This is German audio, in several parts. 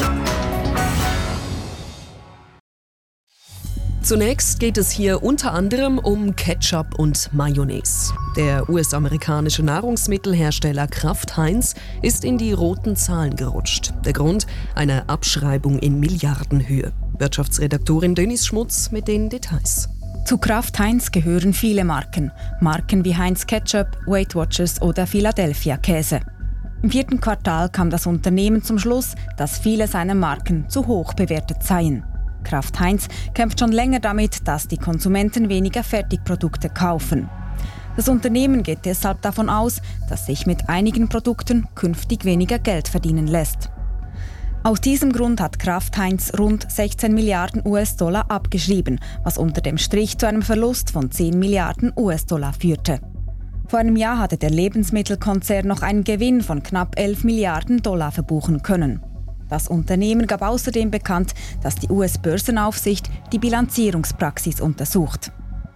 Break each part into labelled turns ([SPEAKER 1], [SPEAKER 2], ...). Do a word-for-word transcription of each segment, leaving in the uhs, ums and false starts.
[SPEAKER 1] Zunächst geht es hier unter anderem um Ketchup und Mayonnaise. Der U S-amerikanische Nahrungsmittelhersteller Kraft Heinz ist in die roten Zahlen gerutscht. Der Grund? Eine Abschreibung in Milliardenhöhe. Wirtschaftsredaktorin Denise Schmutz mit den Details.
[SPEAKER 2] Zu Kraft Heinz gehören viele Marken. Marken wie Heinz Ketchup, Weight Watchers oder Philadelphia Käse. Im vierten Quartal kam das Unternehmen zum Schluss, dass viele seiner Marken zu hoch bewertet seien. Kraft Heinz kämpft schon länger damit, dass die Konsumenten weniger Fertigprodukte kaufen. Das Unternehmen geht deshalb davon aus, dass sich mit einigen Produkten künftig weniger Geld verdienen lässt. Aus diesem Grund hat Kraft Heinz rund sechzehn Milliarden U S-Dollar abgeschrieben, was unter dem Strich zu einem Verlust von zehn Milliarden U S-Dollar führte. Vor einem Jahr hatte der Lebensmittelkonzern noch einen Gewinn von knapp elf Milliarden Dollar verbuchen können. Das Unternehmen gab außerdem bekannt, dass die U S-Börsenaufsicht die Bilanzierungspraxis untersucht.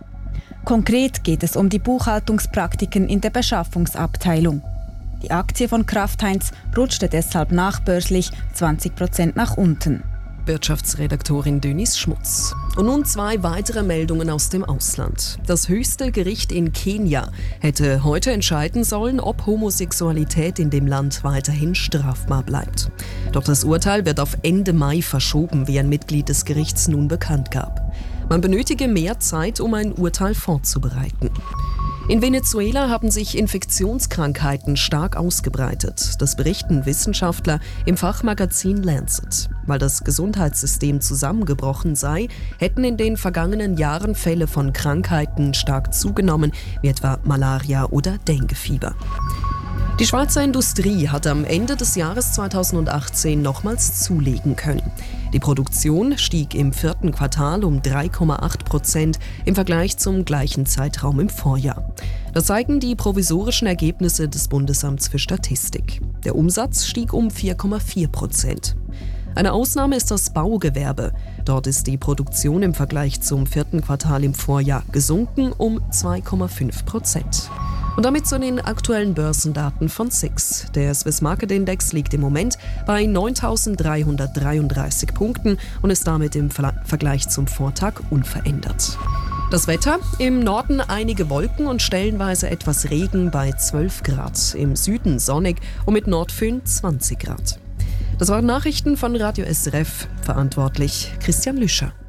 [SPEAKER 2] Konkret geht es um die Buchhaltungspraktiken in der Beschaffungsabteilung. Die Aktie von Kraft Heinz rutschte deshalb nachbörslich zwanzig Prozent nach unten.
[SPEAKER 1] Wirtschaftsredaktorin Denise Schmutz. Und nun zwei weitere Meldungen aus dem Ausland. Das höchste Gericht in Kenia hätte heute entscheiden sollen, ob Homosexualität in dem Land weiterhin strafbar bleibt. Doch das Urteil wird auf Ende Mai verschoben, wie ein Mitglied des Gerichts nun bekannt gab. Man benötige mehr Zeit, um ein Urteil vorzubereiten. In Venezuela haben sich Infektionskrankheiten stark ausgebreitet. Das berichten Wissenschaftler im Fachmagazin Lancet. Weil das Gesundheitssystem zusammengebrochen sei, hätten in den vergangenen Jahren Fälle von Krankheiten stark zugenommen, wie etwa Malaria oder Denguefieber. Die Schweizer Industrie hat am Ende des Jahres zweitausendachtzehn nochmals zulegen können. Die Produktion stieg im vierten Quartal um drei Komma acht Prozent im Vergleich zum gleichen Zeitraum im Vorjahr. Das zeigen die provisorischen Ergebnisse des Bundesamts für Statistik. Der Umsatz stieg um vier Komma vier Prozent. Eine Ausnahme ist das Baugewerbe. Dort ist die Produktion im Vergleich zum vierten Quartal im Vorjahr gesunken um zwei Komma fünf Prozent. Und damit zu den aktuellen Börsendaten von S I X. Der Swiss Market Index liegt im Moment bei neuntausenddreihundertdreiunddreißig Punkten und ist damit im Ver- Vergleich zum Vortag unverändert. Das Wetter: im Norden einige Wolken und stellenweise etwas Regen bei zwölf Grad. Im Süden sonnig und mit Nordföhn zwanzig Grad. Das waren Nachrichten von Radio S R F. Verantwortlich Christian Lüscher.